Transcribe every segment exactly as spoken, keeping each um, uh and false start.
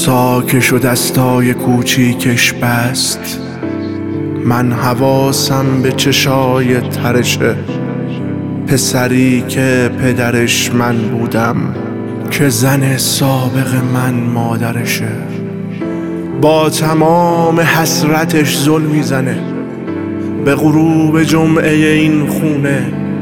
ساکش و دستای کوچیکش بست. من حواسم به چشای ترشه، پسری که پدرش من بودم، که زن سابق من مادرشه. با تمام حسرتش زل میزنه به غروب جمعه این خونه.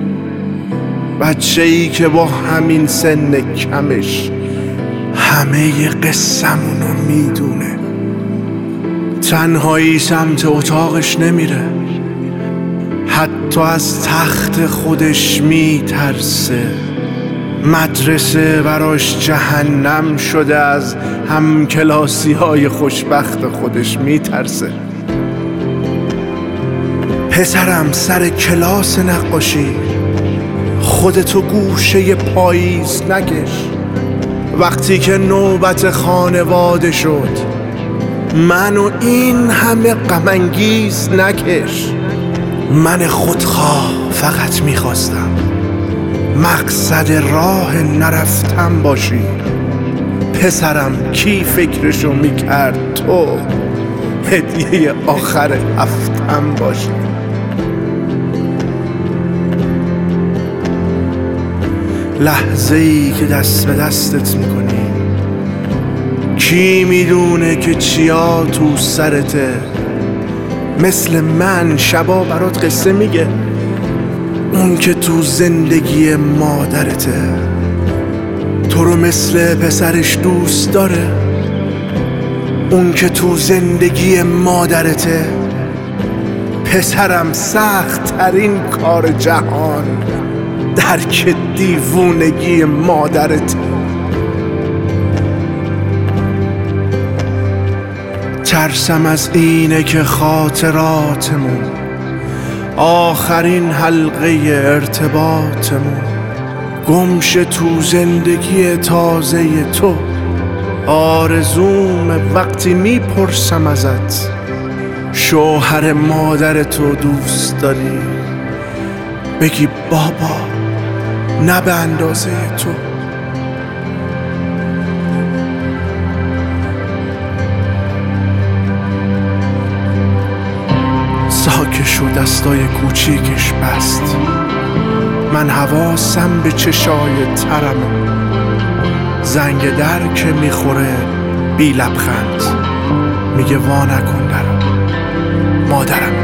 بچه‌ای که با همین سن کمش همه قصه‌مونو میدونه. تنهایی سمت اتاقش نمیره، حتی از تخت خودش میترسه. مدرسه براش جهنم شده، از همکلاسی های خوشبخت خودش میترسه. پسرم سر کلاس نقاشی خودتو گوشه پاییز نکش. وقتی که نوبت خانواده شد منو این همه غم انگیز نکش. من خودخواه فقط میخواستم مقصد راه نرفتم باشی. پسرم کی فکرشو میکرد تو هدیه آخر هفتم باشی. لحظه ای که دست به دستت میکنی، کی میدونه که چیا تو سرته. مثل من شبا برات قصه میگه، اون که تو زندگی مادرته. تو رو مثل پسرش دوست داره، اون که تو زندگی مادرته. پسرم سخت ترین کار جهان درک دیوونگی مادرته. ترسم از اینه که خاطراتمون، آخرین حلقه ارتباطمون، گمشه تو زندگی تازه تو. آرزوم وقتی میپرسم ازت شوهر مادر تو دوست داری، بگی بابا نه به اندازه تو. ساکش و دستای کوچیکش بست. من حواسم به چشای ترمه، زنگ در که میخوره بی لبخند میگه وا نکن درم مادرم.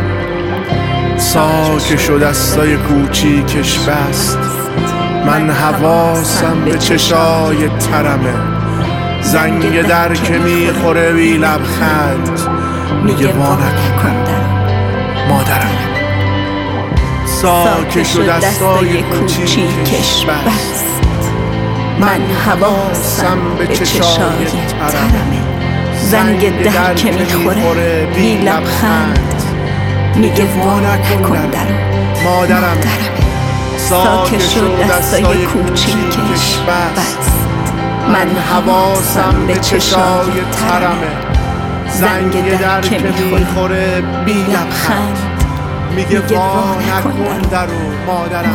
ساکش و دستای کوچیکش بست. من حواسم به چشای ترمه، زنگ در که میخوره بی لبخند میگه وا نکن درم مادرم. ساکش و دستای کوچیکش بست. من حواسم به چشای ترمه، زنگ در که میخوره بی لبخند میگه وا نکن درم مادرم. ساکش و دستای کوچیکش بست. من حواسم به چشای ترمه، زنگ در که میخوره بی لبخند میگه وا نکن درم مادرم.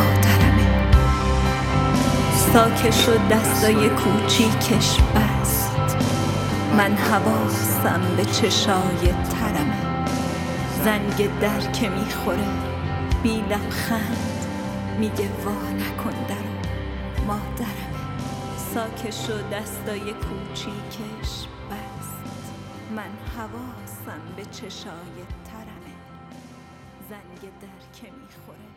ساکش و دستای کوچیکش بست. من حواسم به چشای ترمه، زنگ در که میخوره بی لبخند میگه وا نکن درم مادرم. ساکش و دستای کوچیکش بست. من حواسم به چشای ترمه، زنگ در که میخوره